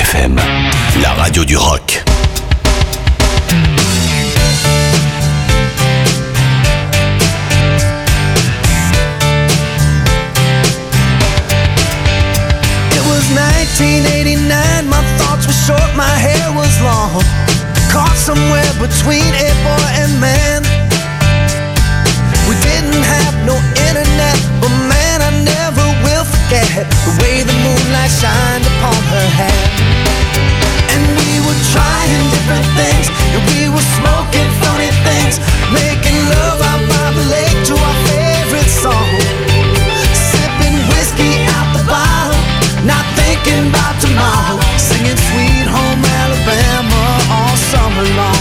WeFM, la radio du rock. It was 1989, my thoughts were short, my hair was long. Caught somewhere between a boy and man. We didn't have no internet, but man, I never will forget the way the moonlight shined upon her hair. And we were trying different things, and we were smoking funny things, making love out by the lake to our favorite song. Sipping whiskey out the bottle, not thinking about tomorrow, singing Sweet Home Alabama all summer long.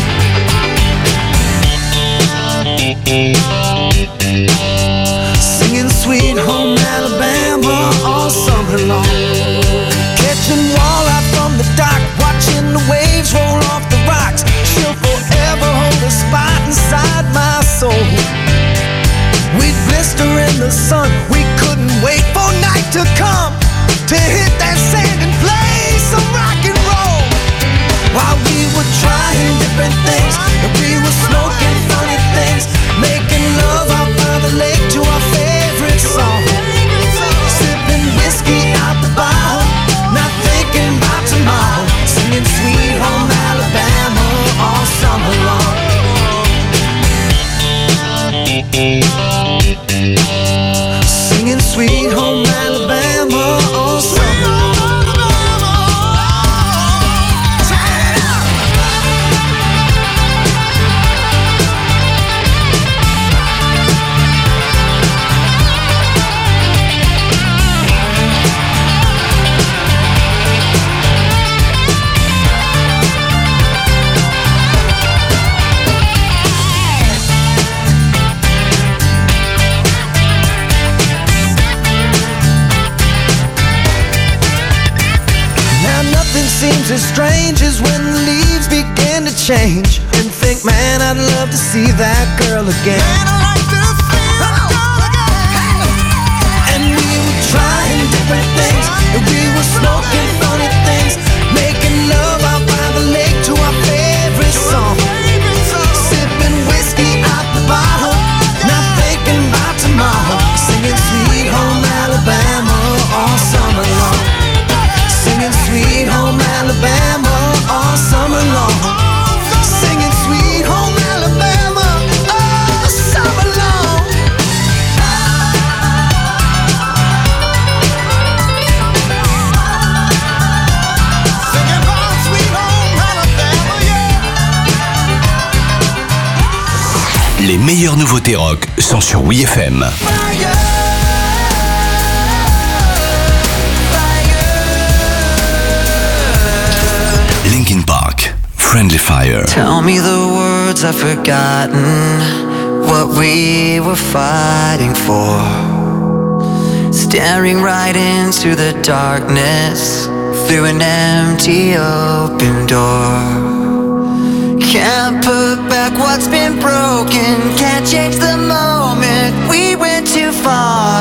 Singing Sweet Home Alabama all summer long. Catching walleye from the dock, watching the waves roll off the rocks. She'll forever hold a spot inside my soul. We'd blister in the sun, we couldn't wait for night to come, to hit that sand and play some rock and roll. While we were trying different things, and we were smoking funny things, making love out by the lake to our favorite song. Sipping whiskey out the bottle, not thinking about tomorrow, singing Sweet Home Alabama all summer long. Singing Sweet Home Alabama all summer long. Seems as strange as when the leaves begin to change, and think, man, I'd love to see that girl again. Man, I'd like to see that girl again. And we were trying different things, and we were smoking funny things, making love out by the lake to our favorite song. Sipping whiskey out the bottle, not thinking about tomorrow, singing Sweet Home Alabama all summer long. Singing Sweet Home Alabama all summer long. Singing Sweet Home Alabama all summer long. Singing home, Sweet Home Alabama, yeah. Les meilleures nouveautés rock sont sur WeFM. Linkin Park, Friendly Fire. Tell me the words I've forgotten, what we were fighting for. Staring right into the darkness, through an empty open door. Can't put back what's been broken, can't change the moment, we went too far.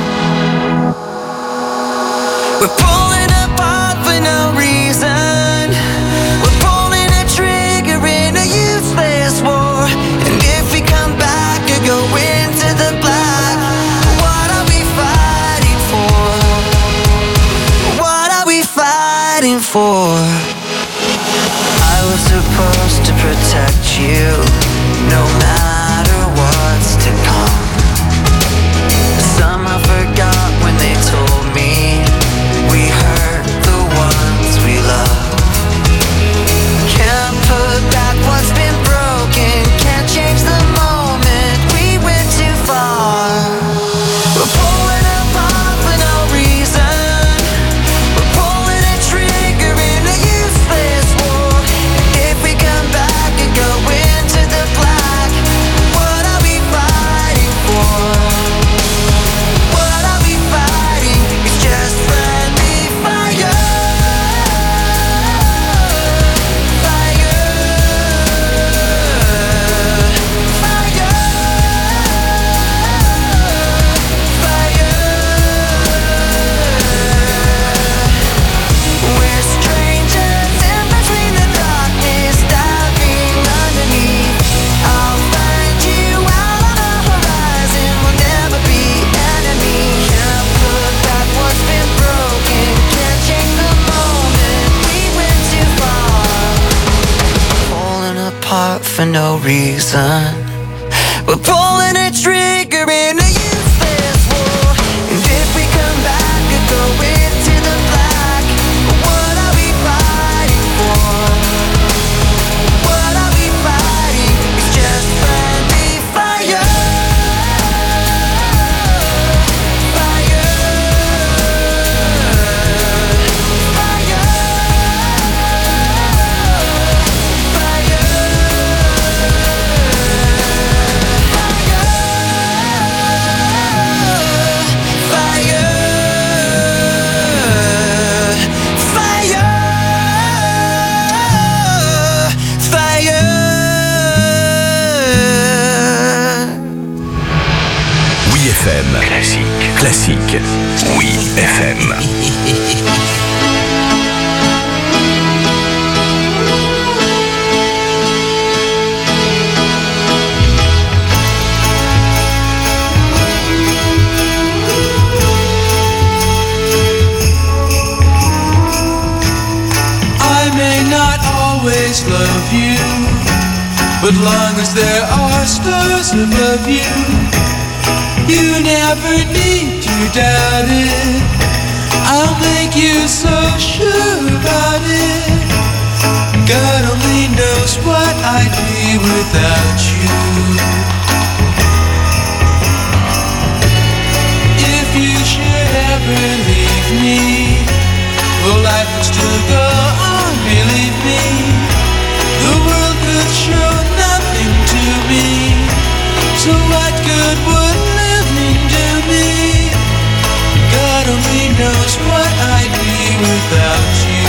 We're pulling apart for no reason, we're pulling a trigger in a useless war. And if we come back or go into the black, what are we fighting for? What are we fighting for? I was supposed to protect you, no matter what's to come. Somehow forgot when they told me we hurt the ones we love. Can't put back what's been broken, can't change the moment, we went too far. We're pulling apart for no reason, we're pulling a trigger in a useless war. And if we come back and go into the black, for no reason. We're pulling a trigger in a useless war. And if we come back and go into the black, what are we fighting for? What are we fighting? It's just friendly fire. Classique. Oui, FM. I may not always love you, but long as there are stars above you, you never need to doubt it. I'll make you so sure about it. God only knows what I'd be without you. If you should ever leave me, well, life would still go on, believe me. The world could show nothing to me, so what good would living do me? God only knows what I'd be without you.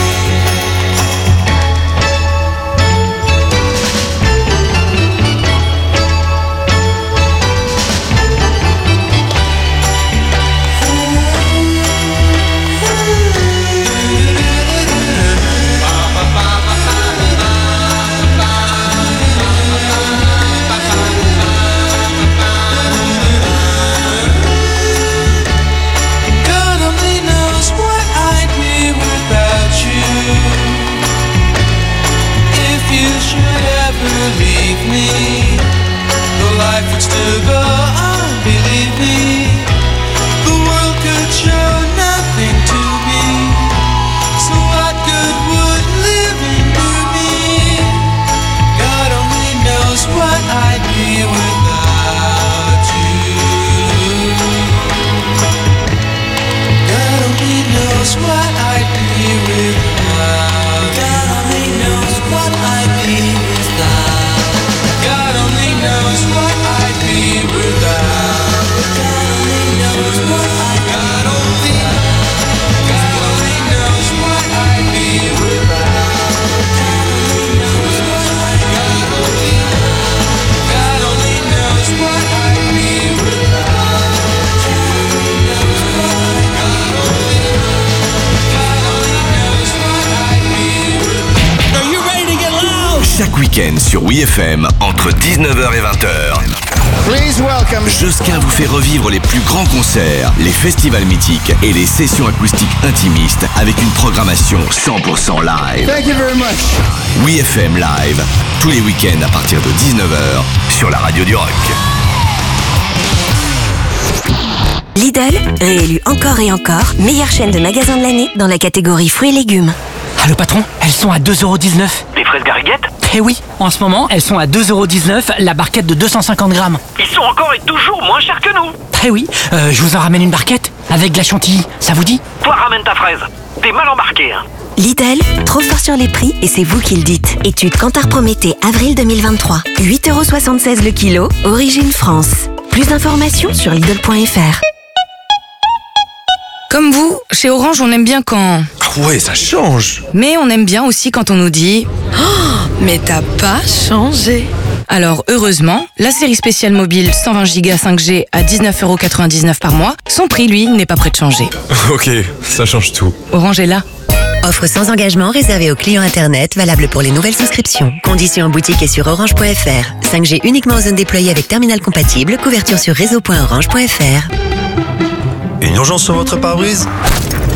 Leave me, the life would still go on, believe me. The world could show nothing to me, so what good would living do me? God only knows what I'd be without you. God only knows what I'd be without. God only knows what I'd be without. God only knows what I'd be without. God only knows what I'd be. God only knows what I'd be without. God only knows what I'd be without. Are you ready to get loud? Chaque week-end sur WeFM, entre 19h et 20h. Please welcome. Josquin vous fait revivre les plus grands concerts, les festivals mythiques et les sessions acoustiques intimistes avec une programmation 100% live. Thank you very much. WeFM Live, tous les week-ends à partir de 19h sur la radio du rock. Lidl, réélu encore et encore, meilleure chaîne de magasins de l'année dans la catégorie fruits et légumes. Ah, le patron, elles sont à 2,19€. Les fraises Gariguette? Eh oui, en ce moment, elles sont à 2,19€ la barquette de 250 grammes. Ils sont encore et toujours moins chers que nous. Eh oui, je vous en ramène une barquette avec de la chantilly, ça vous dit? Toi, ramène ta fraise. T'es mal embarqué, hein. Lidl, trop fort sur les prix et c'est vous qui le dites. Étude Kantar Prométhée, avril 2023. 8,76€ le kilo, origine France. Plus d'informations sur Lidl.fr. Comme vous, chez Orange, on aime bien quand... Ah ouais, ça change. Mais on aime bien aussi quand on nous dit... Oh, mais t'as pas changé. Alors, heureusement, la série spéciale mobile 120 Go 5G à 19,99€ par mois, son prix, lui, n'est pas prêt de changer. Ok, ça change tout. Orange est là. Offre sans engagement réservée aux clients Internet, valable pour les nouvelles souscriptions. Conditions en boutique et sur orange.fr. 5G uniquement en zone déployée avec terminal compatible, couverture sur réseau.orange.fr. Une urgence sur votre pare-brise ?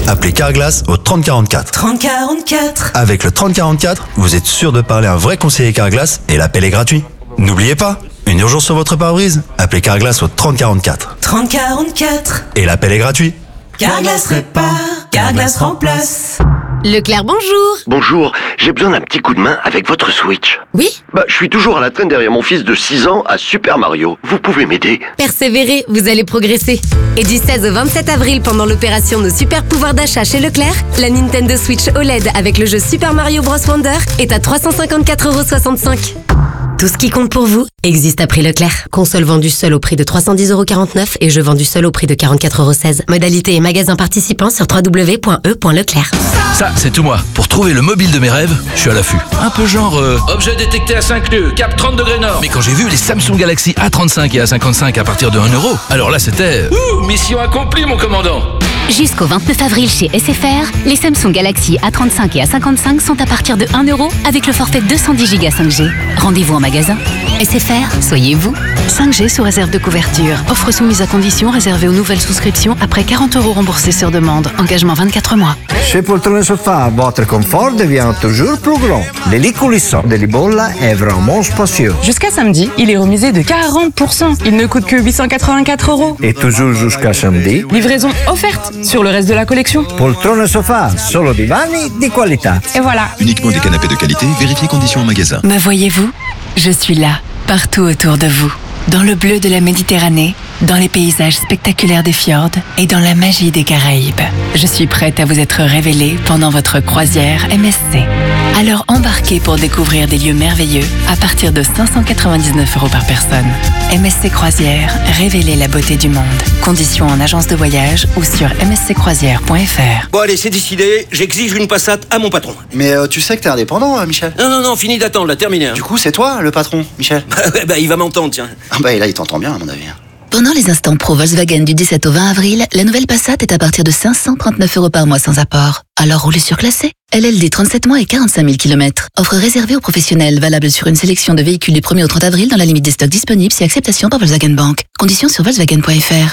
Appelez Carglass au 3044. 3044. Avec le 3044, vous êtes sûr de parler à un vrai conseiller Carglass et l'appel est gratuit. N'oubliez pas, une urgence sur votre pare-brise, appelez Carglass au 3044. 3044. Et l'appel est gratuit. Carglass répare, Carglass remplace. Leclerc, bonjour. Bonjour, j'ai besoin d'un petit coup de main avec votre Switch. Oui? Je suis toujours à la traîne derrière mon fils de 6 ans à Super Mario. Vous pouvez m'aider? Persévérez, vous allez progresser. Et du 16 au 27 avril, pendant l'opération Nos Super Pouvoirs d'achat chez Leclerc, la Nintendo Switch OLED avec le jeu Super Mario Bros Wonder est à 354,65 €. Tout ce qui compte pour vous existe à prix Leclerc. Console vendue seule au prix de 310,49 € et jeu vendu seul au prix de 44,16 €. Modalité et magasins participants sur www.e.leclerc. Ça, c'est tout moi. Pour trouver le mobile de mes rêves, je suis à l'affût. Un peu genre... objet détecté à 5 lieues, cap 30 degrés nord. Mais quand j'ai vu les Samsung Galaxy A35 et A55 à partir de 1 €, alors là c'était... mission accomplie mon commandant. Jusqu'au 29 avril chez SFR, les Samsung Galaxy A35 et A55 sont à partir de 1 € avec le forfait 210 Go 5G. Rendez-vous en magasin. SFR, soyez vous. 5G sous réserve de couverture. Offre soumise à conditions réservée aux nouvelles souscriptions après 40 € remboursés sur demande. Engagement 24 mois. Chez Poltrone Sofa, votre confort devient toujours plus grand. Le lit coulissant de Libolla est vraiment spacieux. Jusqu'à samedi, il est remisé de 40%. Il ne coûte que 884 €. Et toujours jusqu'à samedi, livraison offerte sur le reste de la collection. Poltrone Sofa, solo divani di qualità. Et voilà. Uniquement des canapés de qualité, vérifiez conditions en magasin. Me voyez-vous? Je suis là, partout autour de vous. Dans le bleu de la Méditerranée, dans les paysages spectaculaires des fjords et dans la magie des Caraïbes. Je suis prête à vous être révélée pendant votre croisière MSC. Alors embarquez pour découvrir des lieux merveilleux à partir de 599 € par personne. MSC Croisière, révélez la beauté du monde. Conditions en agence de voyage ou sur msccroisière.fr. Bon allez, c'est décidé, j'exige une Passat à mon patron. Mais tu sais que t'es indépendant, Michel. Non, fini d'attendre, là, terminé. Hein. Du coup, c'est toi le patron, Michel. Il va m'entendre, tiens. Et là, il t'entend bien, à mon avis. Pendant les instants pro Volkswagen du 17 au 20 avril, la nouvelle Passat est à partir de 539 € par mois sans apport. Alors roulez surclassé. LLD 37 mois et 45 000 km. Offre réservée aux professionnels, valable sur une sélection de véhicules du 1er au 30 avril dans la limite des stocks disponibles si acceptation par Volkswagen Bank. Conditions sur volkswagen.fr.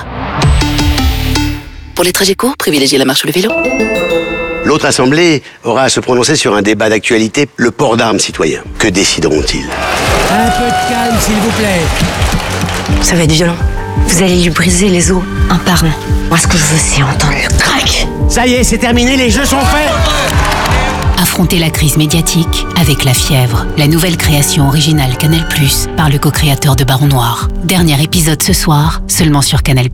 Pour les trajets courts, privilégiez la marche ou le vélo. L'autre assemblée aura à se prononcer sur un débat d'actualité, le port d'armes citoyen. Que décideront-ils? Un peu de calme, s'il vous plaît. Ça va être violent. Vous allez lui briser les os un par un. Moi, ce que je veux, c'est entendre le crack. Ça y est, c'est terminé, les jeux sont faits. Affrontez la crise médiatique avec La Fièvre, la nouvelle création originale Canal+, par le co-créateur de Baron Noir. Dernier épisode ce soir, seulement sur Canal+.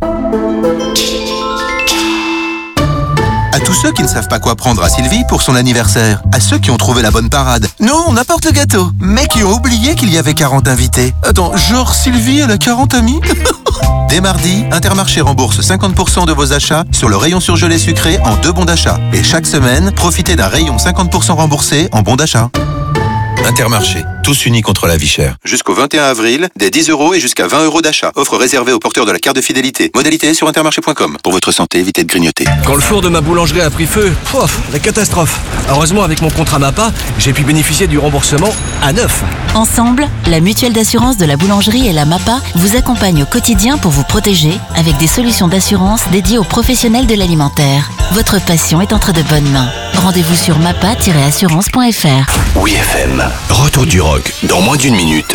À tous ceux qui ne savent pas quoi prendre à Sylvie pour son anniversaire, à ceux qui ont trouvé la bonne parade, non, on apporte le gâteau, mais qui ont oublié qu'il y avait 40 invités. Attends, genre Sylvie, elle a 40 amis? Dès mardi, Intermarché rembourse 50% de vos achats sur le rayon surgelé sucré en 2 bons d'achat. Et chaque semaine, profitez d'un rayon 50% remboursé en bons d'achat. Intermarché, tous unis contre la vie chère. Jusqu'au 21 avril, des 10 € et jusqu'à 20 € d'achat. Offre réservée aux porteurs de la carte de fidélité. Modalité sur intermarché.com. Pour votre santé, évitez de grignoter. Quand le four de ma boulangerie a pris feu, la catastrophe. Heureusement, avec mon contrat MAPA, j'ai pu bénéficier du remboursement à neuf. Ensemble, la mutuelle d'assurance de la boulangerie et la MAPA vous accompagnent au quotidien pour vous protéger avec des solutions d'assurance dédiées aux professionnels de l'alimentaire. Votre passion est entre de bonnes mains. Rendez-vous sur mapa-assurance.fr. Oui FM. Retour du rock dans moins d'une minute.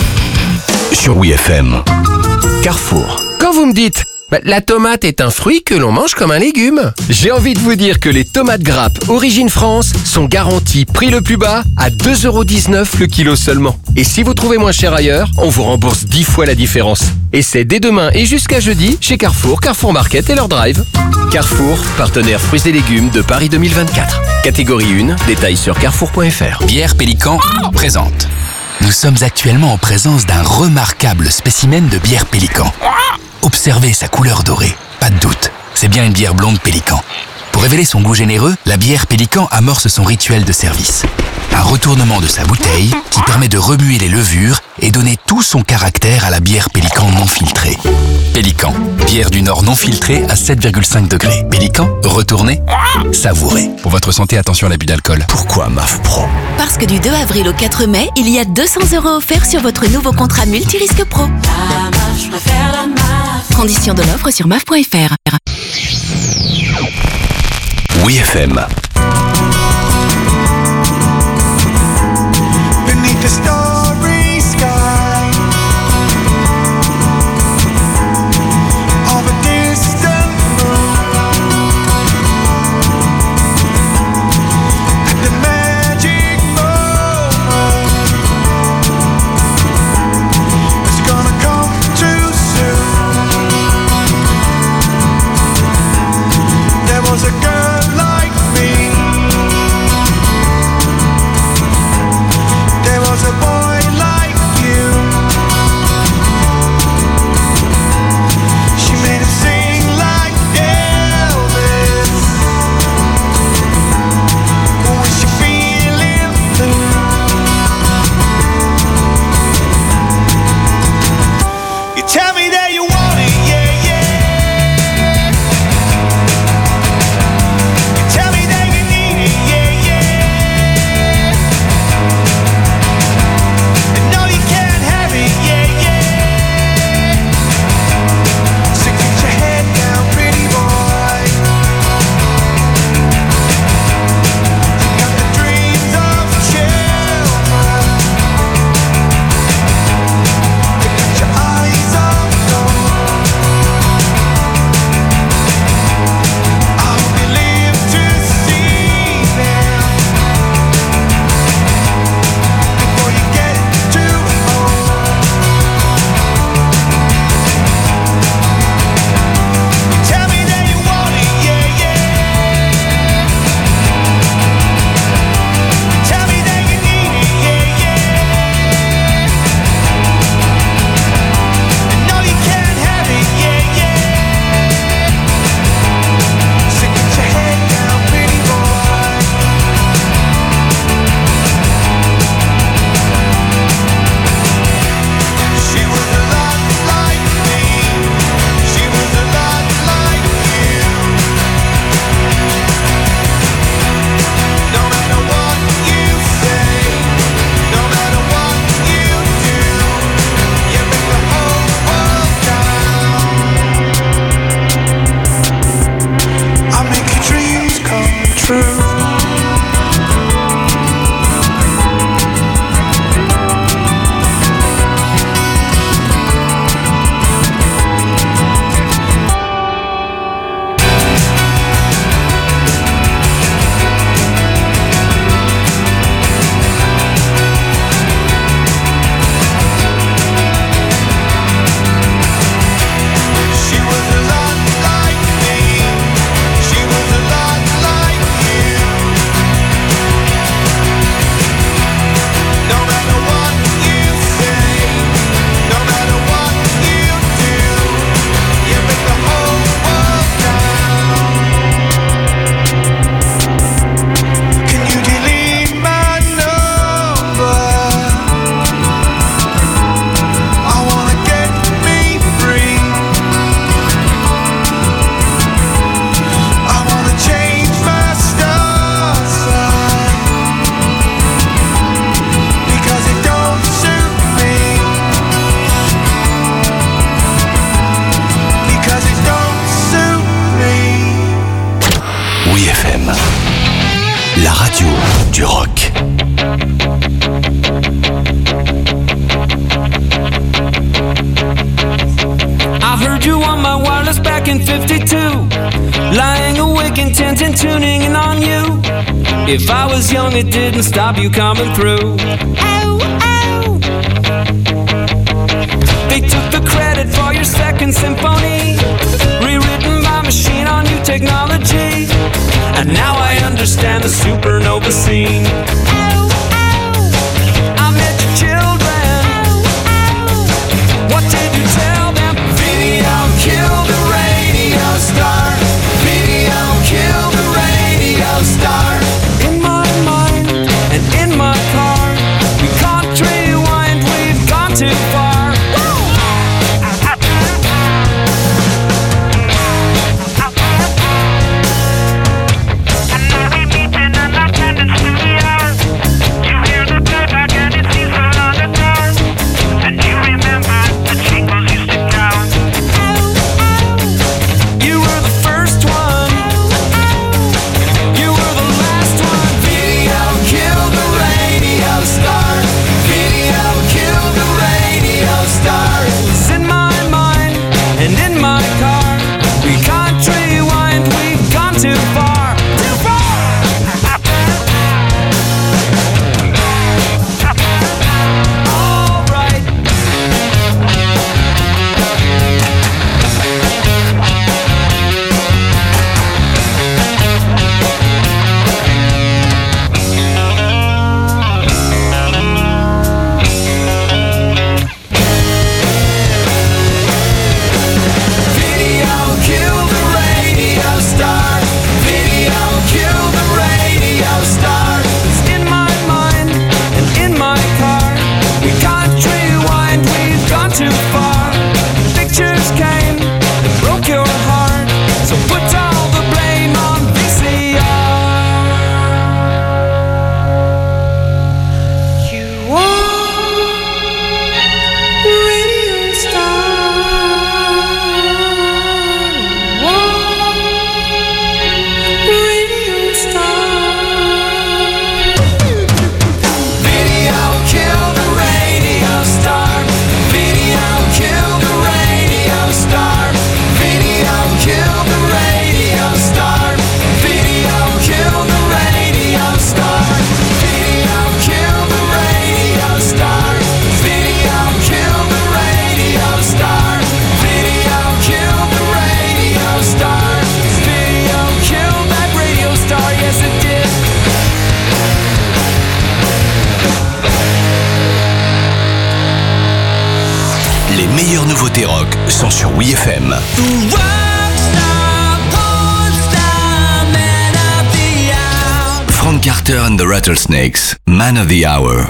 Sur Oui FM. Carrefour. Quand vous me dites la tomate est un fruit que l'on mange comme un légume, j'ai envie de vous dire que les tomates grappes Origine France sont garanties prix le plus bas à 2,19 € le kilo seulement. Et si vous trouvez moins cher ailleurs, on vous rembourse 10 fois la différence. Et c'est dès demain et jusqu'à jeudi chez Carrefour, Carrefour Market et leur drive. Carrefour, partenaire fruits et légumes de Paris 2024. Catégorie 1, détails sur carrefour.fr. Bière Pélican présente. Nous sommes actuellement en présence d'un remarquable spécimen de bière Pélican. Observez sa couleur dorée, pas de doute, c'est bien une bière blonde Pélican. Pour révéler son goût généreux, la bière Pélican amorce son rituel de service. Un retournement de sa bouteille qui permet de remuer les levures et donner tout son caractère à la bière Pélican non filtrée. Pélican, bière du Nord non filtrée à 7,5 degrés. Pélican, retournez, savourez. Pour votre santé, attention à l'abus d'alcool. Pourquoi MAF Pro? Parce que du 2 avril au 4 mai, il y a 200 € offerts sur votre nouveau contrat multirisque pro. Je préfère la MAF. Conditions de l'offre sur maf.fr. Oui FM. Beneath the starry sky of a distant moon, at the magic moment, it's gonna come too soon. There was a girl like me, there was a boy like you. She made him sing like Elvis. Was she feeling blue? You tell me that you want it, yeah, yeah. You tell me that you need it, yeah, yeah. And no, you can't have it, yeah, yeah. So get your head down, pretty boy. You got the dreams of children. You got your eyes of gold. I hope you live to see them before you get too old. You tell me that you want it, yeah, yeah. You tell me that you need it, yeah, yeah. And no, you can't have it, yeah, yeah. So get your head down, pretty boy. She was a lot like me. She was a lot like you. No matter what you say, no matter what you do, you make the whole world down. I make your dreams come true. She was a lot like me. She was a lot like you. No matter what you say, no matter what you do, you make the whole world down. Can you delete my number? I wanna get me free. I wanna change my star sign because it don't suit me. Because it don't suit me. Oui FM. La radio du rock. I heard you on my wireless back in 52. Lying awake, intent and tuning in on you. If I was young, it didn't stop you coming through. Ow, ow. They took the credit for your second symphony, rewritten by machine on new technology. And now I understand the supernova scene. Ow, ow. I met your children. Ow, ow. What did you tell them? Video killed the radio star. Video killed the radio star. In my mind and in my car, we can't rewind, we've gone too far. rock sont sur WeFM. Frank Carter and the Rattlesnakes, Man of the Hour.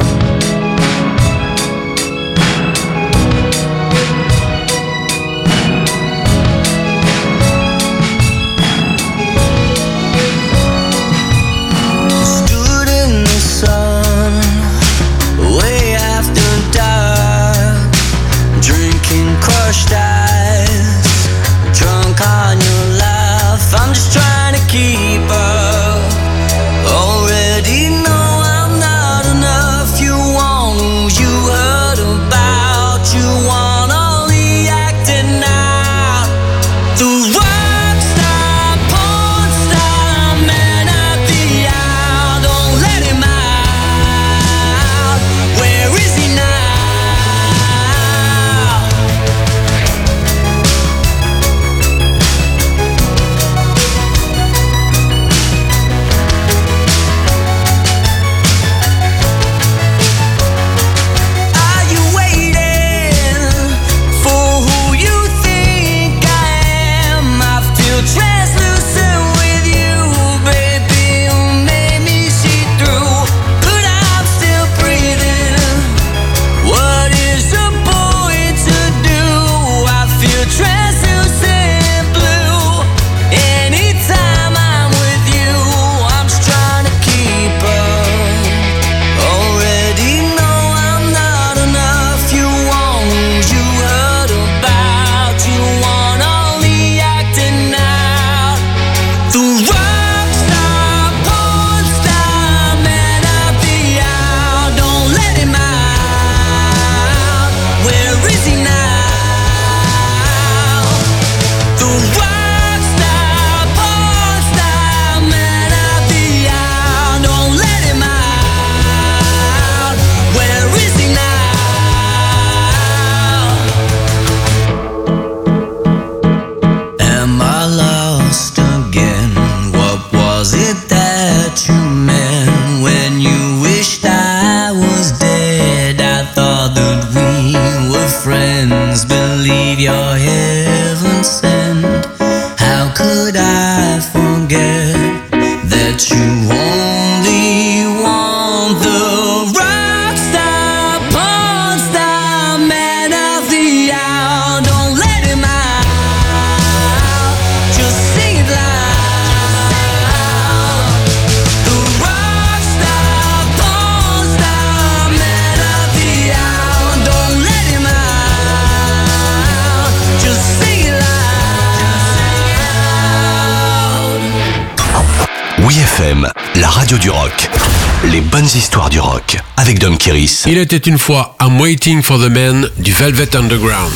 WeFM, la radio du rock. Les bonnes histoires du rock avec Dom Kiris. Il était une fois I'm Waiting for the Man du Velvet Underground.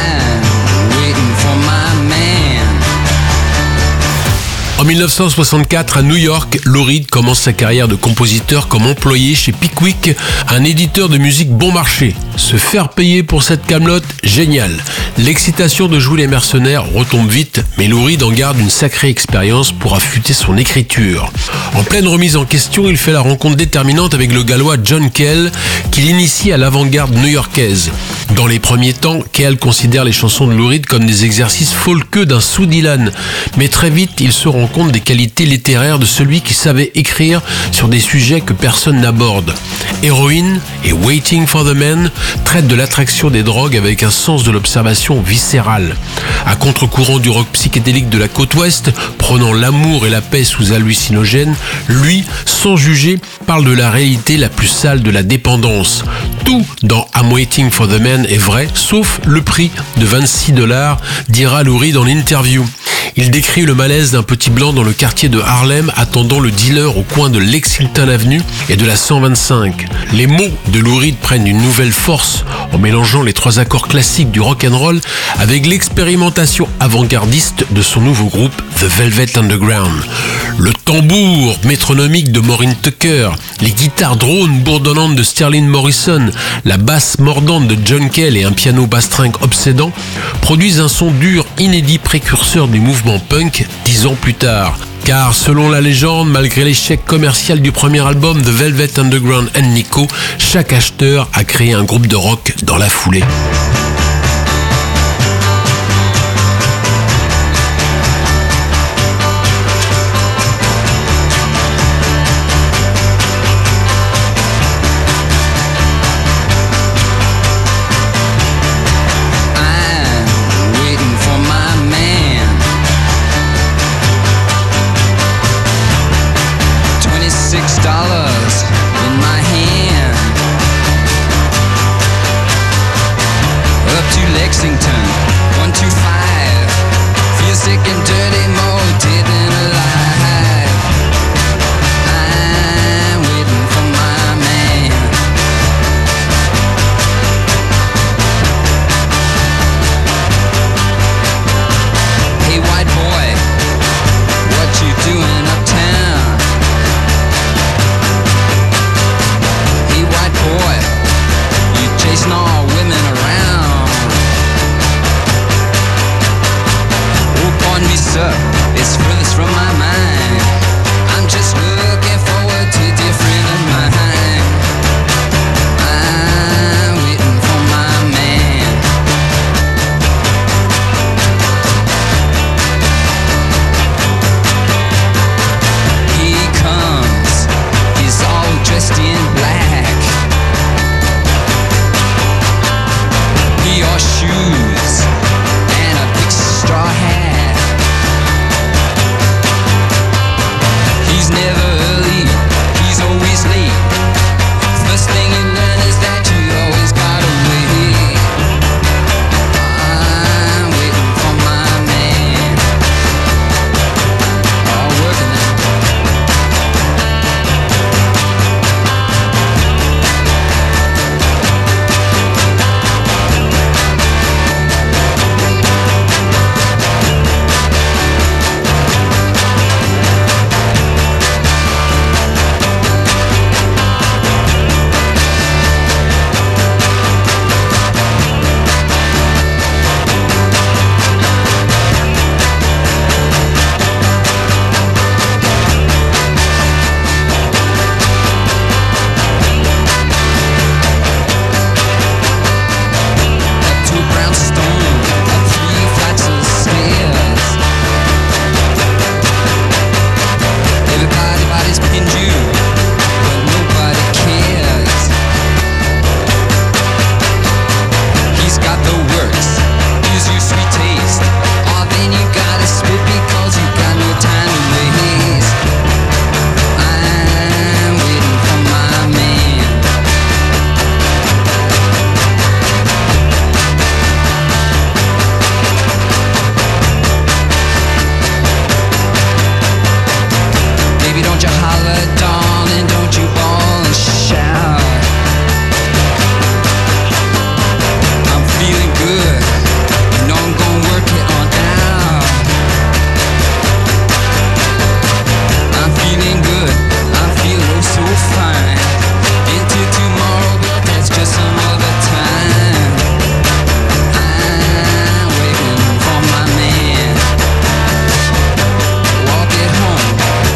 En 1964, à New York, Lou Reed commence sa carrière de compositeur comme employé chez Pickwick, un éditeur de musique bon marché. Se faire payer pour cette camelote, génial. L'excitation de jouer les mercenaires retombe vite, mais Lou Reed en garde une sacrée expérience pour affûter son écriture. En pleine remise en question, il fait la rencontre déterminante avec le gallois John Cale, qui l'initie à l'avant-garde new-yorkaise. Dans les premiers temps, Cale considère les chansons de Lou Reed comme des exercices folkeux d'un sous Dylan, mais très vite, il se rend compte des qualités littéraires de celui qui savait écrire sur des sujets que personne n'aborde. Heroin et Waiting for the Man traitent de l'attraction des drogues avec un sens de l'observation viscérale. À contre-courant du rock psychédélique de la côte ouest, prenant l'amour et la paix sous hallucinogène, lui, sans juger, parle de la réalité la plus sale de la dépendance. Tout dans I'm Waiting for the Man est vrai, sauf le prix de $26, dira Lou Reed dans l'interview. Il décrit le malaise d'un petit blanc dans le quartier de Harlem attendant le dealer au coin de Lexington Avenue et de la 125. Les mots de Lou Reed prennent une nouvelle force en mélangeant les trois accords classiques du rock'n'roll avec l'expérimentation avant-gardiste de son nouveau groupe The Velvet Underground. Le tambour métronomique de Maureen Tucker, les guitares drones bourdonnantes de Sterling Morrison, la basse mordante de John Cale et un piano bastringue obsédant produisent un son dur inédit précurseur du mouvement punk 10 ans plus tard. Car selon la légende, malgré l'échec commercial du premier album The Velvet Underground and Nico, chaque acheteur a créé un groupe de rock dans la foulée. Lexington, 125. Feel sick and dirty, more dead than alive. I'm waiting for my man. Hey white boy, what you doing uptown? Hey white boy, you chasing all women around. Oh pardon me sir, it's furthest from my mind. I'm just looking forward to a dear friend of mine. I'm waiting for my man. He comes, he's all dressed in black. He wore shoes and a big straw hat. He's never early, he's always late. First thing you learn is that you always gotta wait. I'm waiting for my man. All working now. Up to a brownstone, up 3 flights of stairs. Everybody's pinned you, but nobody cares. He's got the works, gives you sweet taste. Oh, then you gotta spit because you got no time to waste. I'm waiting for my man. Baby, don't you holler, darling, don't you bawl and shout. I'm feeling good, you know I'm gonna work it on out. I'm feeling good, I'm feeling oh so fine. Into tomorrow, but that's just some other time. I'm waiting for my man. Walk it home.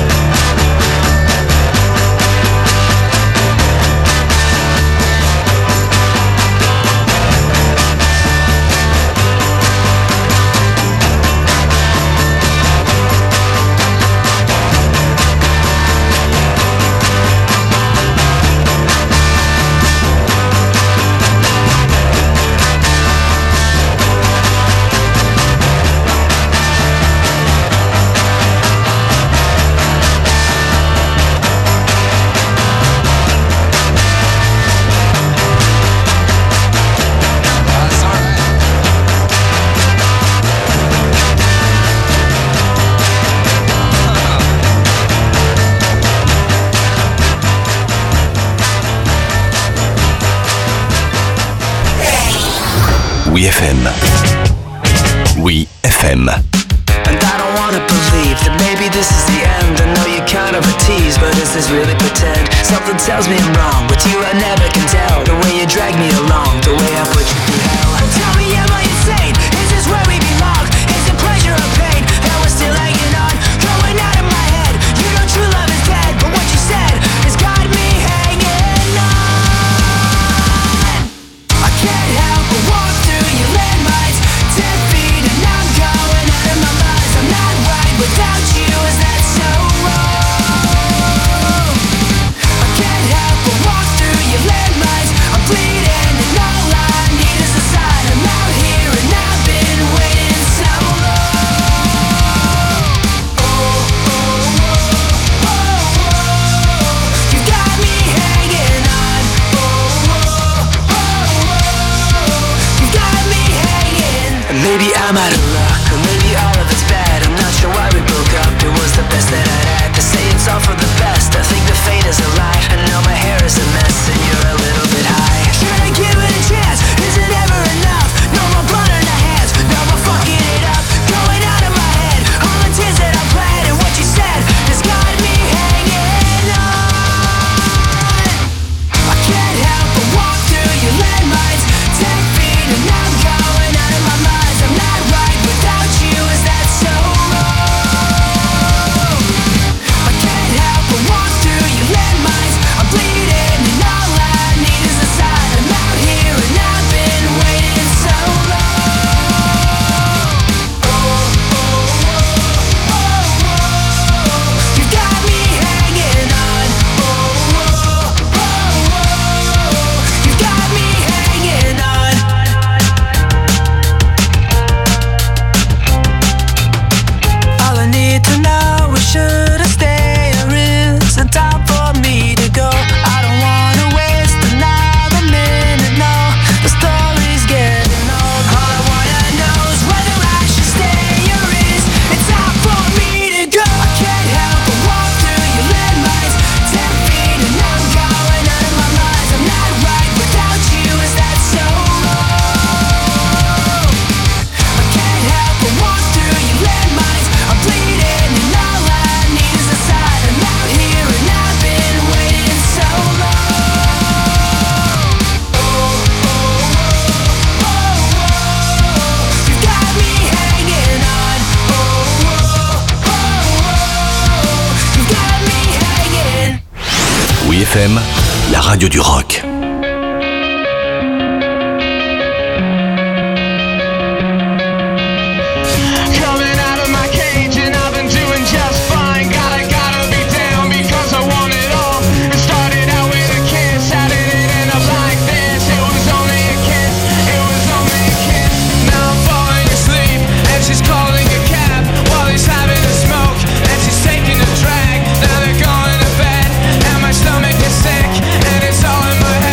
Oui FM. Oui FM. And I don't wanna believe that maybe this is the end. I know you're kind of a tease, but is this really pretend? Something tells me I'm wrong, but you I never can tell. The way you drag me along, the way I put you through hell. Tell me, am I insane? Is this where we belong? Is it pleasure or pain? And we're still hanging on, going out of my head. You know true love is dead, but what you said has got me hanging on. I can't help but walk through your landmines, 10 feet and I'm going out of my mind. I'm not right without you, is that so wrong? I can't help but walk through your landmines. I'm out of luck, or maybe all of it's bad. I'm not sure why we broke up. It was the best that I'd had. To say it's all for the best, I think the fate is a lie. And now my hair is a mess, and you're a little bit high. Should I give it a chance? Is it ever enough? No more blood in the hands, no more fucking it up. Going out of my head, all the tears that I bled, and what you said has got me hanging on. I can't help but walk through your landmines, 10 feet and I'm going out of my mind. I'm not right without you, is that so wrong? I can't help but walk through your landmines. I'm bleeding and all I need is a sign. I'm out here and I've been waiting so long. You got me hanging on. You got me hanging on. All I need to know is should I stay or is it time for me to go? I don't wanna waste another minute, no. The story's getting old. All I wanna know is whether I should stay or is it time for me to go? I can't help but walk through your landmines, 10 feet and I'm going out of my mind. I'm not right without you, is that so wrong? I can't help but walk through your landmines. I'm bleeding and all I need is a sign. I'm out here and I've been waiting so long. You got me hanging on. You got me hanging. Oui FM, la radio du rock. Coming out of my cage and I've been doing just fine. Gotta be down because I want it all. It started out with a kiss, how did it end up like this? It was only a kiss, it was only a kiss. Now I'm falling asleep and she's calling a cab while he's having a smoke and she's taking a drag. Now they're going to bed and my stomach is sick and it's all in my head.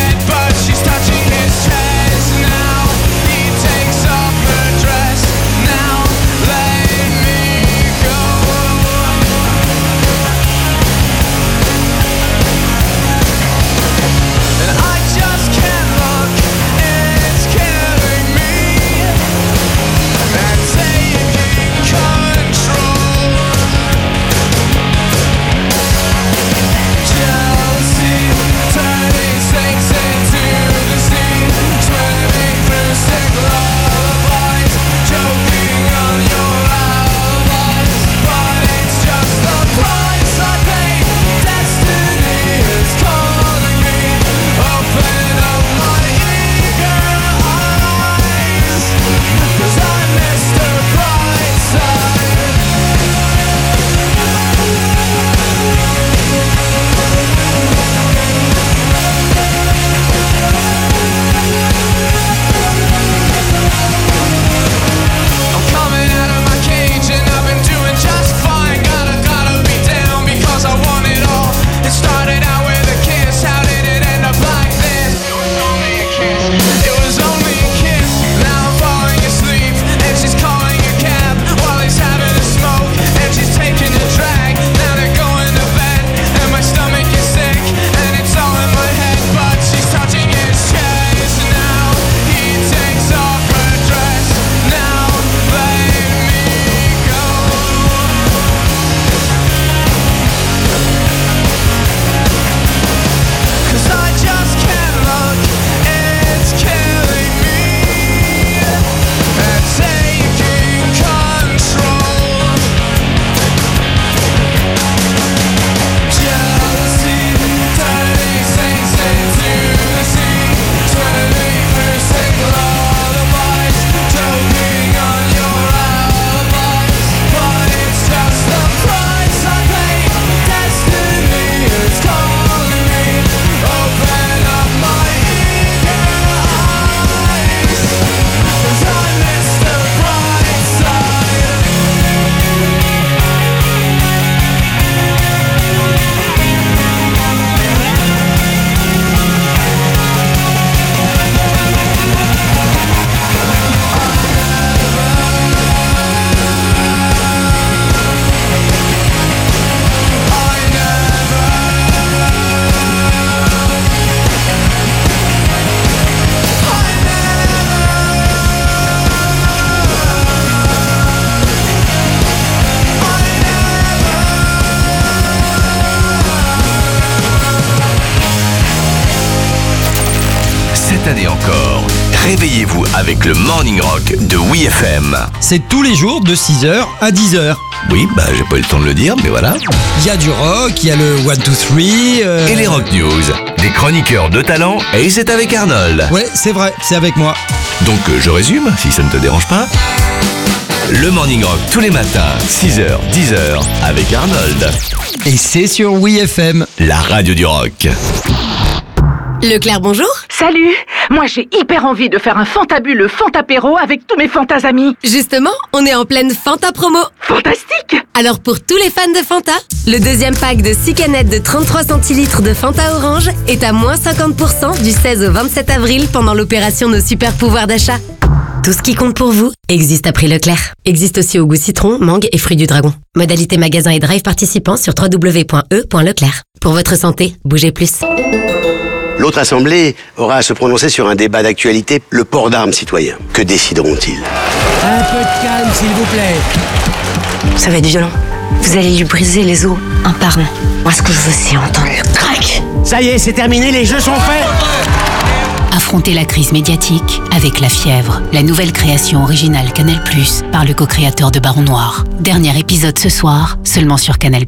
année encore, réveillez-vous avec le Morning Rock de WeFM. C'est tous les jours de 6h à 10h. Oui, j'ai pas eu le temps de le dire, mais voilà. Il y a du rock, il y a le 1, 2, 3... Et les Rock News, des chroniqueurs de talent, et c'est avec Arnold. Ouais, c'est vrai, c'est avec moi. Donc je résume, si ça ne te dérange pas. Le Morning Rock tous les matins, 6h, 10h, avec Arnold. Et c'est sur WeFM, la radio du rock. Leclerc, bonjour. Salut. Moi, j'ai hyper envie de faire un fantabuleux Fantapéro avec tous mes Fantas amis. Justement, on est en pleine Fanta promo. Fantastique. Alors pour tous les fans de Fanta, le deuxième pack de 6 canettes de 33 centilitres de Fanta Orange est à moins 50% du 16 au 27 avril pendant l'opération Nos Super Pouvoirs d'achat. Tout ce qui compte pour vous existe à prix Leclerc. Existe aussi au goût citron, mangue et fruits du dragon. Modalité magasin et drive participants sur www.e.leclerc. Pour votre santé, bougez plus. L'autre assemblée aura à se prononcer sur un débat d'actualité, le port d'armes citoyen. Que décideront-ils? Un peu de calme, s'il vous plaît. Ça va être violent. Vous allez lui briser les os un par un. Moi, ce que je veux, c'est entendre le crack. Ça y est, c'est terminé, les jeux sont faits. Affronter la crise médiatique avec La Fièvre, la nouvelle création originale Canal+, par le co-créateur de Baron Noir. Dernier épisode ce soir, seulement sur Canal+.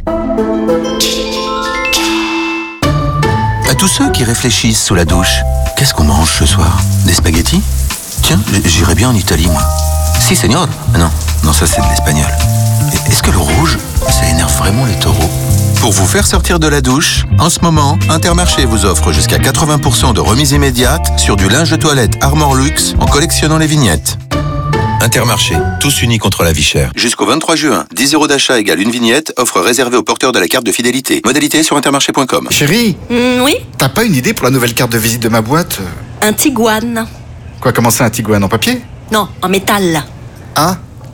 À tous ceux qui réfléchissent sous la douche, qu'est-ce qu'on mange ce soir? Des spaghettis? Tiens, j'irais bien en Italie, moi. Si, señor. Non, ça c'est de l'espagnol. Est-ce que le rouge, ça énerve vraiment les taureaux? Pour vous faire sortir de la douche, en ce moment, Intermarché vous offre jusqu'à 80% de remise immédiate sur du linge de toilette Armor Luxe en collectionnant les vignettes. Intermarché, tous unis contre la vie chère. Jusqu'au 23 juin, 10 € d'achat égale une vignette, offre réservée aux porteurs de la carte de fidélité. Modalité sur intermarché.com. Chérie, Oui, t'as pas une idée pour la nouvelle carte de visite de ma boîte? un Tiguan. Quoi, comment ça, un Tiguan en papier? Non, en métal. Ah,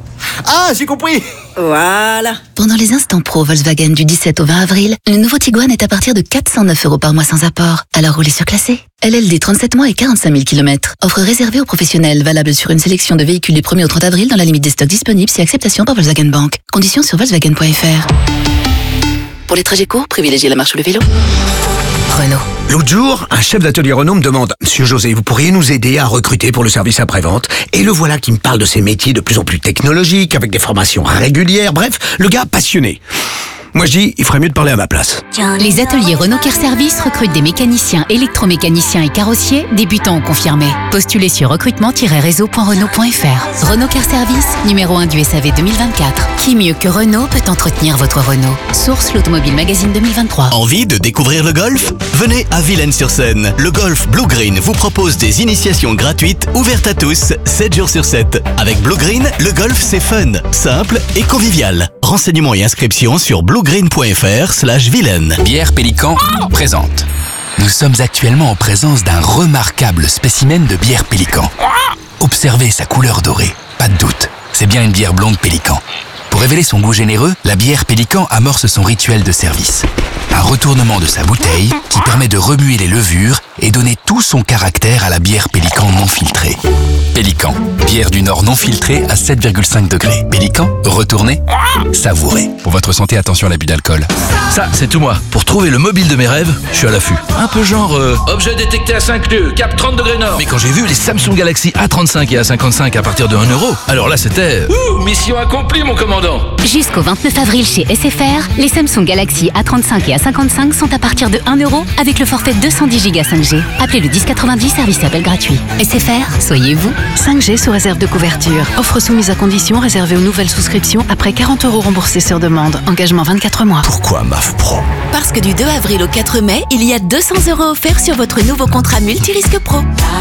j'ai compris. Voilà. Pendant les instants pro Volkswagen du 17 au 20 avril, le nouveau Tiguan est à partir de 409 € par mois sans apport. Alors roulez surclassé. LLD 37 mois et 45 000 km. Offre réservée aux professionnels, valable sur une sélection de véhicules du 1er au 30 avril dans la limite des stocks disponibles si acceptation par Volkswagen Bank. Conditions sur Volkswagen.fr. Pour les trajets courts, privilégiez la marche ou le vélo. Renault. L'autre jour, un chef d'atelier Renault me demande « Monsieur José, vous pourriez nous aider à recruter pour le service après-vente ?» Et le voilà qui me parle de ces métiers de plus en plus technologiques, avec des formations régulières, bref, le gars passionné. Moi je dis, il ferait mieux de parler à ma place. Les ateliers Renault Care Service recrutent des mécaniciens, électromécaniciens et carrossiers, débutants ou confirmés. Postulez sur recrutement-réseau.renault.fr. Renault Care Service, numéro 1 du SAV 2024. Qui mieux que Renault peut entretenir votre Renault? Source l'Automobile Magazine 2023. Envie de découvrir le golf? Venez à Villaines-sur-Seine. Le golf Blue Green vous propose des initiations gratuites ouvertes à tous, 7 jours sur 7. Avec Blue Green, le golf c'est fun, simple et convivial. Renseignements et inscriptions sur bluegreen.fr/Vilaine. Bière Pélican présente. Nous sommes actuellement en présence d'un remarquable spécimen de bière Pélican. Observez sa couleur dorée, pas de doute, c'est bien une bière blonde Pélican. Pour révéler son goût généreux, la bière Pélican amorce son rituel de service. Un retournement de sa bouteille qui permet de remuer les levures et donner tout son caractère à la bière Pélican non filtrée. Pélican, bière du Nord non filtrée à 7,5 degrés. Pélican, retournez, savourez. Pour votre santé, attention à l'abus d'alcool. Ça, c'est tout moi. Pour trouver le mobile de mes rêves, je suis à l'affût. Un peu genre... objet détecté à 5 lieux, cap 30 degrés nord. Mais quand j'ai vu les Samsung Galaxy A35 et A55 à partir de 1 €, alors là c'était... mission accomplie mon commandant. Jusqu'au 29 avril chez SFR, les Samsung Galaxy A35 et A55 sont à partir de 1 € avec le forfait 210 Go 5G. Appelez le 1090, service appel gratuit. SFR, soyez vous. 5G sous réserve de couverture. Offre soumise à condition réservée aux nouvelles souscriptions après 40 € remboursés sur demande. Engagement 24 mois. Pourquoi MAF Pro? Parce que du 2 avril au 4 mai, il y a 200 € offerts sur votre nouveau contrat multirisque pro.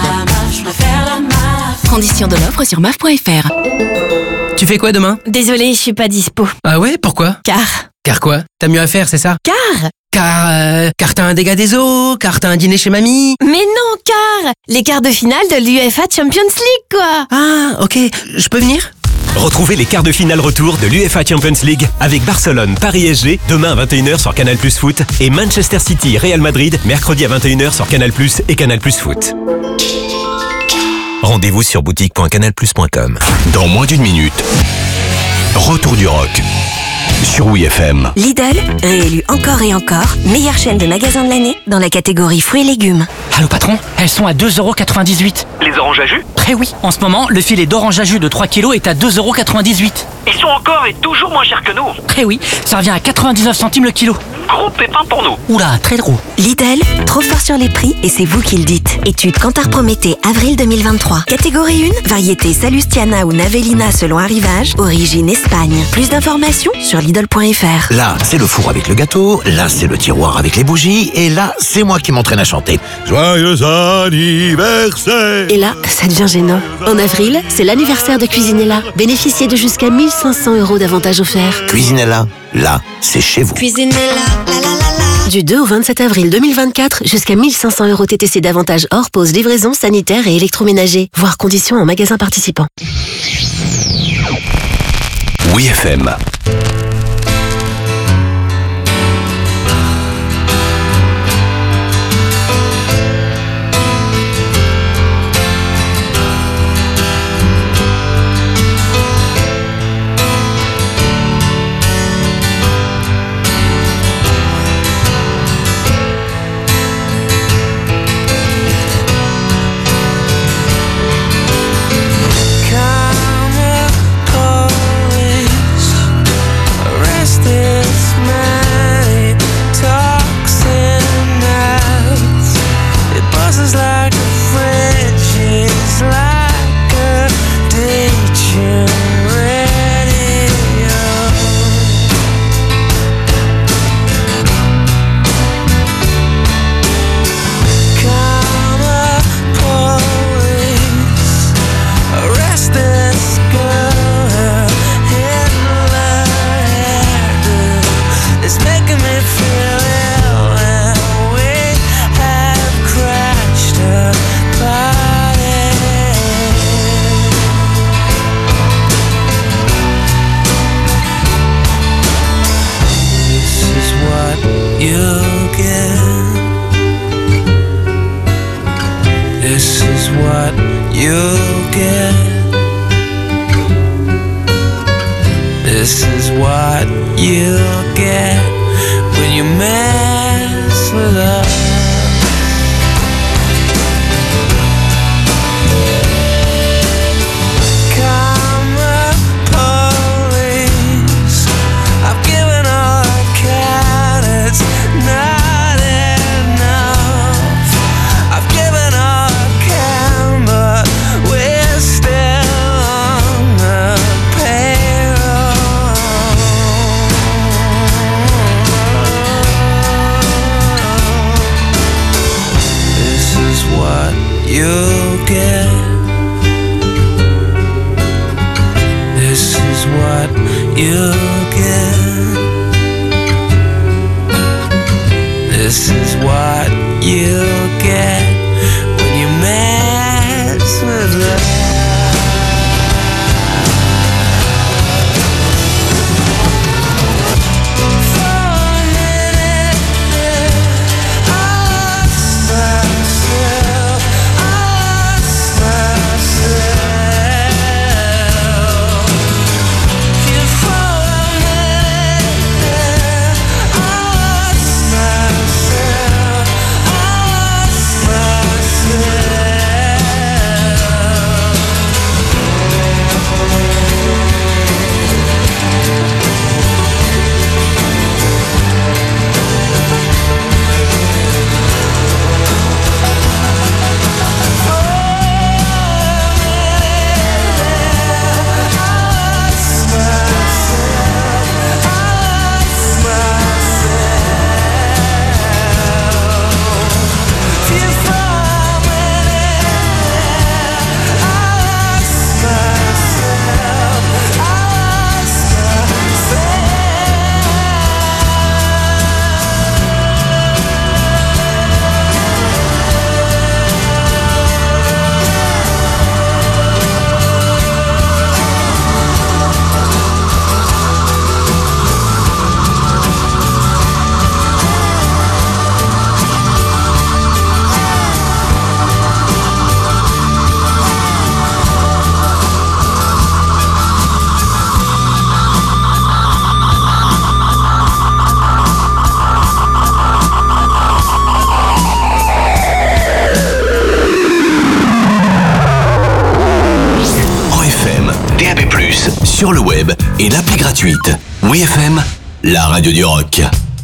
Conditions de l'offre sur maf.fr. Tu fais quoi demain? Désolée, je suis pas dispo. Ah ouais, pourquoi? Car quoi? T'as mieux à faire, c'est ça? Car t'as un dégât des eaux, car t'as un dîner chez mamie. Mais non, car les quarts de finale de l'UEFA Champions League, quoi. Ah, ok, je peux venir? Retrouvez les quarts de finale retour de l'UEFA Champions League avec Barcelone, Paris SG, demain à 21h sur Canal+ Foot et Manchester City, Real Madrid, mercredi à 21h sur Canal+ et Canal+ Foot. Rendez-vous sur boutique.canalplus.com. Dans moins d'une minute, retour du rock sur WeFM. Lidl, réélu encore et encore, meilleure chaîne de magasins de l'année dans la catégorie fruits et légumes. Allô patron, elles sont à 2,98 €. Les oranges à jus? Eh oui, en ce moment, le filet d'orange à jus de 3 kg est à 2,98 €. Ils sont encore et toujours moins chers que nous. Eh oui, ça revient à 99 centimes le kilo. Gros pépin pour nous. Oula, très gros. Lidl, trop fort sur les prix et c'est vous qui le dites. Étude Kantar Prométhée, avril 2023. Catégorie 1, variété Salustiana ou Navellina selon arrivage, origine Espagne. Plus d'informations sur Lidl.fr. Là, c'est le four avec le gâteau, là, c'est le tiroir avec les bougies, et là, c'est moi qui m'entraîne à chanter. Joyeux anniversaire! Et là, ça devient gênant. En avril, c'est l'anniversaire de Cuisinella. Bénéficiez de jusqu'à 1500 € d'avantages offerts. Cuisinella, là, c'est chez vous. Cuisinella, Du 2 au 27 avril 2024, jusqu'à 1500 € TTC d'avantages hors pause, livraison, sanitaire et électroménager. Voir conditions en magasin participant. Oui FM. sur le web et l'appli gratuite. WeFM, la radio du rock.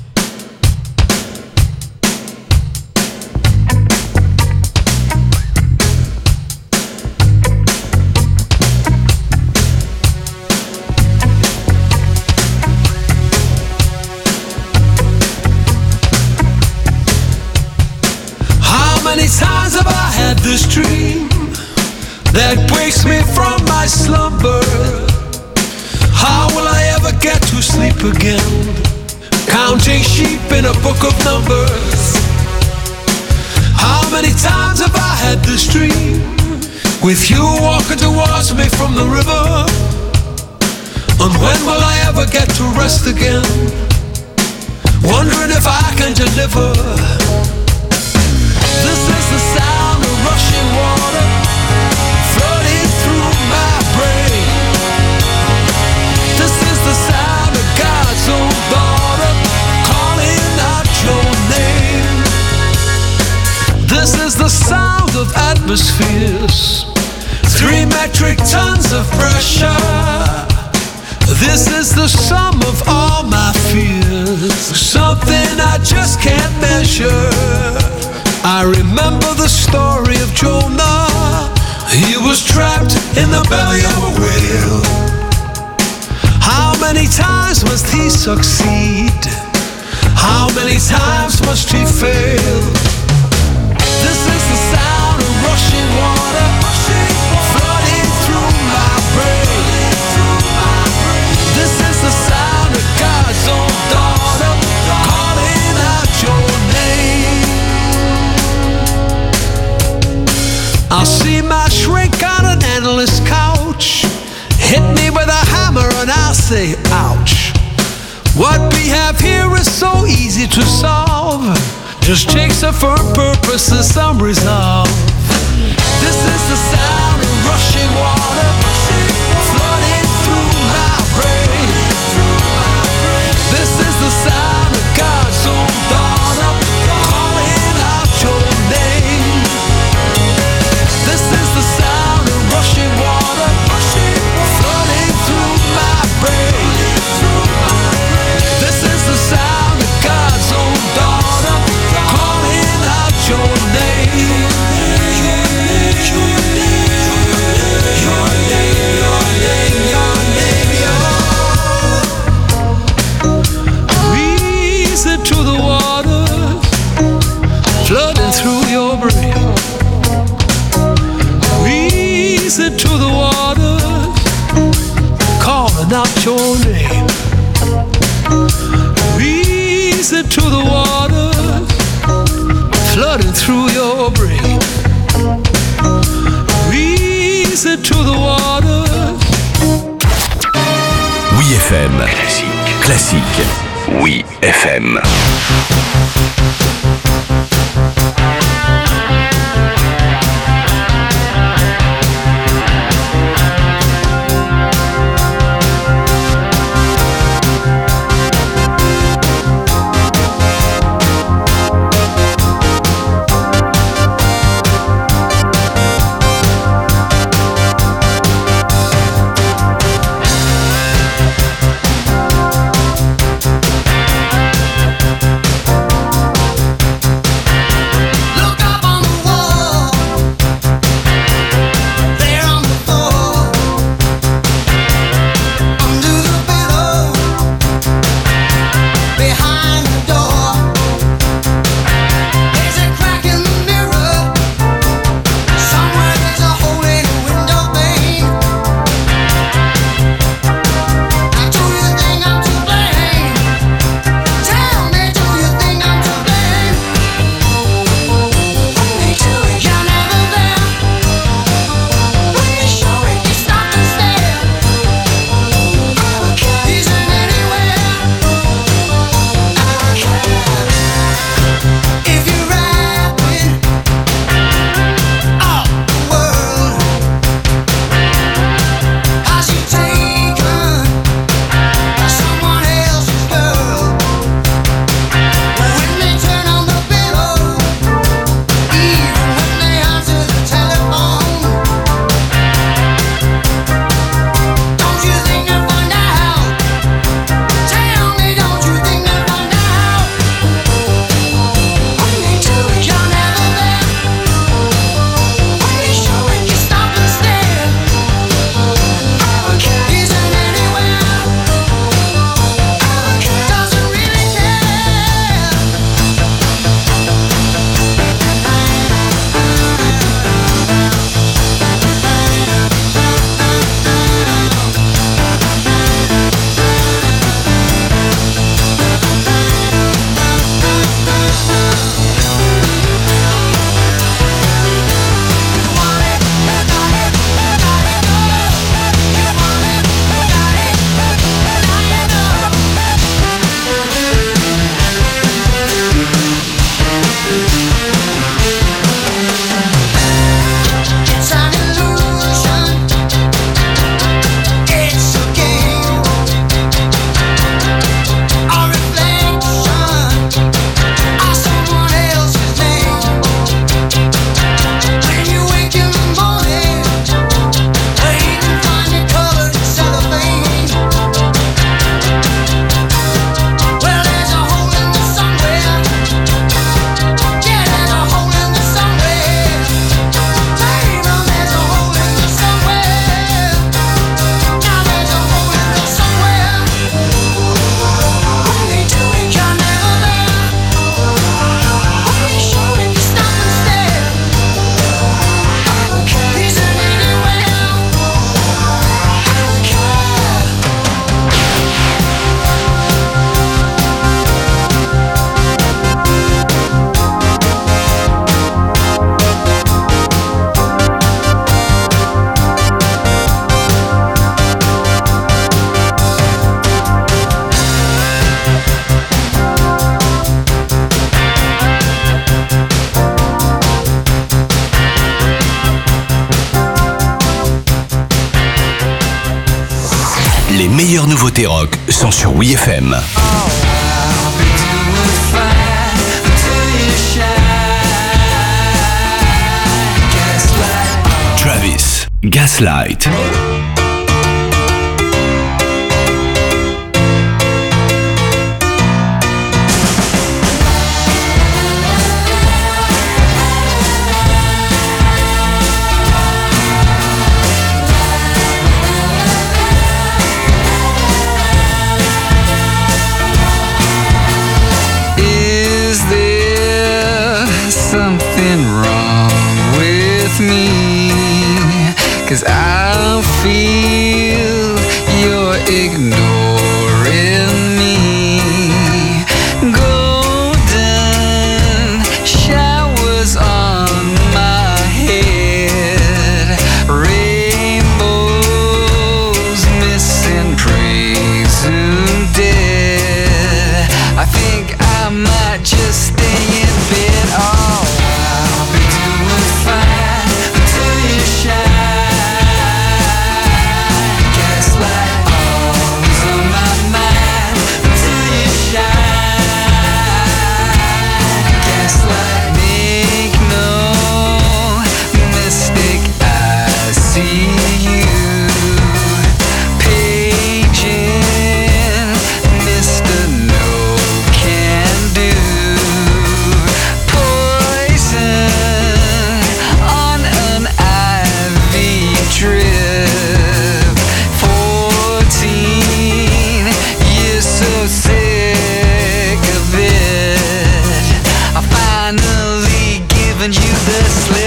How many times have I had this dream that wakes me from my slumber? How will I ever get to sleep again? Counting sheep in a book of numbers. How many times have I had this dream with you walking towards me from the river? And when will I ever get to rest again? Wondering if I can deliver. This is the sound of rushing water flooding through my brain. This is the sound of God's own daughter calling out your name. This is the sound of atmospheres, 3 metric tons of pressure. This is the sum of all my fears, something I just can't measure. I remember the story of Jonah. He was trapped in the belly of a whale. How many times must he succeed? How many times must he fail? This is the sound of rushing water flooding through my brain. This is the sound of God's own daughter calling out your name. I'll see my shrink on an endless couch, hit me with a hammer and I'll say ouch. What we have here is so easy to solve, just takes a firm purpose and some resolve. This is the sound of rushing water flooding through my brain. This is the sound of God's own daughter calling out your name. This is the sound of rushing water flooding through my brain. This is the sound of God's own daughter calling out your name. Reason to the waters flooding through your brain. Reason to the waters calling out your name. Reason to the waters flooding through your brain. Reason to the waters. WeFM. Classique. WeFM. meilleures nouveautés rock sont sur WeFM. Travis, Gaslight. Something wrong with me, 'cause I feel you're ignoring me. Golden showers on my head, rainbows missing, presumed dead. I think I might just stay in bed. Oh, I'll be doing fine until you shine. Gaslight always on my mind until you shine. Gaslight, make no mistake, I see you. Paging Mr. No Can Do. Poison on an IV drip. 14 years so sick of it. I finally given you the slip.